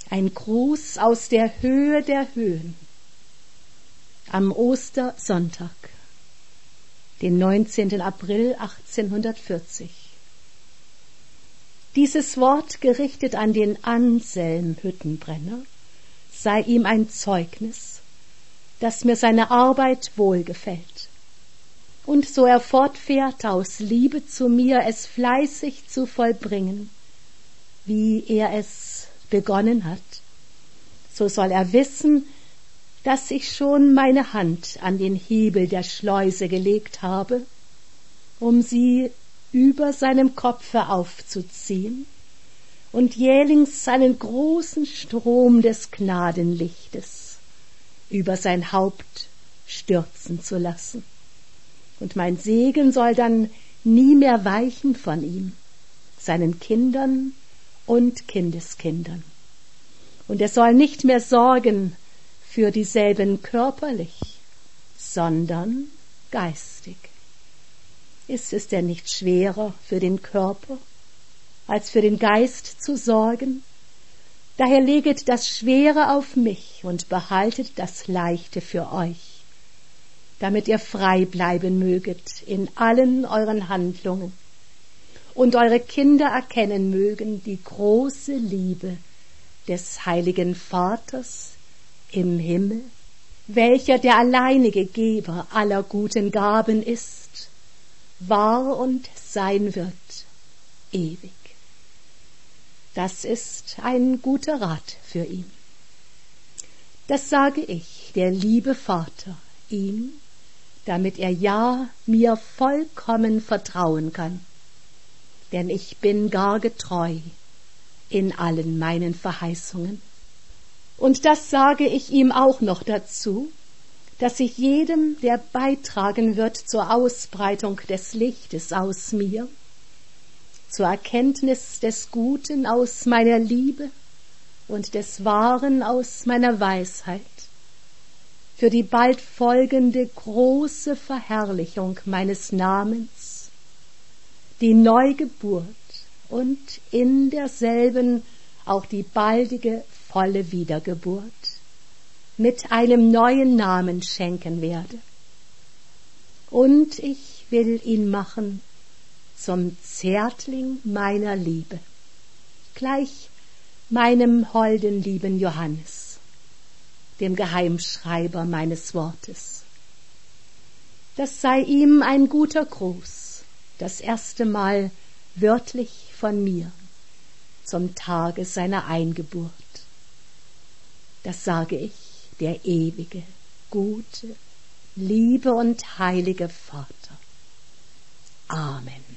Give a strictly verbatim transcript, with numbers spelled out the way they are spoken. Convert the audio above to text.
Ein Gruß aus der Höhe der Höhen. Am Ostersonntag, den neunzehnten April achtzehnhundertvierzig. Dieses Wort, gerichtet an den Anselm Hüttenbrenner, sei ihm ein Zeugnis, dass mir seine Arbeit wohlgefällt. Und so er fortfährt, aus Liebe zu mir es fleißig zu vollbringen, wie er es begonnen hat, so soll er wissen, dass ich schon meine Hand an den Hebel der Schleuse gelegt habe, um sie über seinem Kopfe aufzuziehen und jählings einen großen Strom des Gnadenlichtes über sein Haupt stürzen zu lassen. Und mein Segen soll dann nie mehr weichen von ihm, seinen Kindern und Kindeskindern. Und er soll nicht mehr sorgen für dieselben körperlich, sondern geistig. Ist es denn nicht schwerer für den Körper, als für den Geist zu sorgen? Daher leget das Schwere auf mich und behaltet das Leichte für euch, damit ihr frei bleiben möget in allen euren Handlungen und eure Kinder erkennen mögen die große Liebe des heiligen Vaters im Himmel, welcher der alleinige Geber aller guten Gaben ist, war und sein wird ewig. Das ist ein guter Rat für ihn. Das sage ich, der liebe Vater, ihm, damit er ja mir vollkommen vertrauen kann, denn ich bin gar getreu in allen meinen Verheißungen. Und das sage ich ihm auch noch dazu, dass ich jedem, der beitragen wird zur Ausbreitung des Lichtes aus mir, zur Erkenntnis des Guten aus meiner Liebe und des Wahren aus meiner Weisheit, für die bald folgende große Verherrlichung meines Namens, die Neugeburt und in derselben auch die baldige volle Wiedergeburt mit einem neuen Namen schenken werde. Und ich will ihn machen zum Zärtling meiner Liebe, gleich meinem holden lieben Johannes, dem Geheimschreiber meines Wortes. Das sei ihm ein guter Gruß, das erste Mal wörtlich von mir, zum Tage seiner Eingeburt. Das sage ich, der ewige, gute, liebe und heilige Vater. Amen.